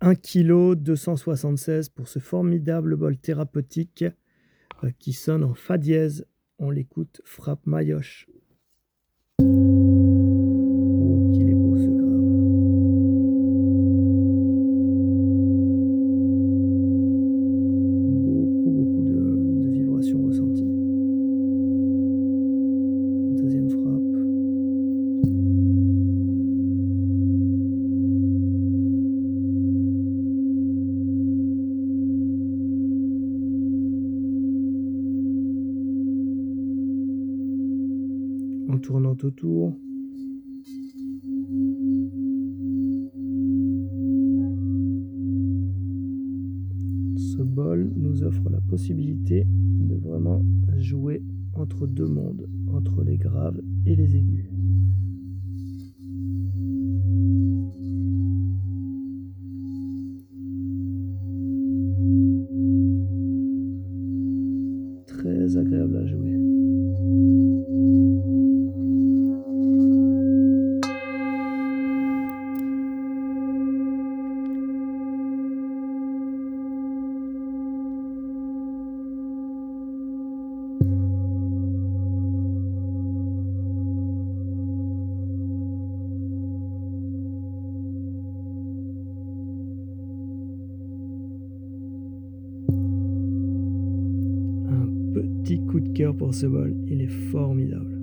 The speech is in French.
1 kg 276 pour ce formidable bol thérapeutique qui sonne en fa dièse. On l'écoute, frappe Mayoche. Oh, qu'il est beau ce grave. Beaucoup de vibrations ressenties. Deuxième frappe. En tournant autour. Ce bol nous offre la possibilité de vraiment jouer entre deux mondes, entre les graves et les aigus. Très agréable à jouer. Un petit coup de cœur pour ce bol, il est formidable.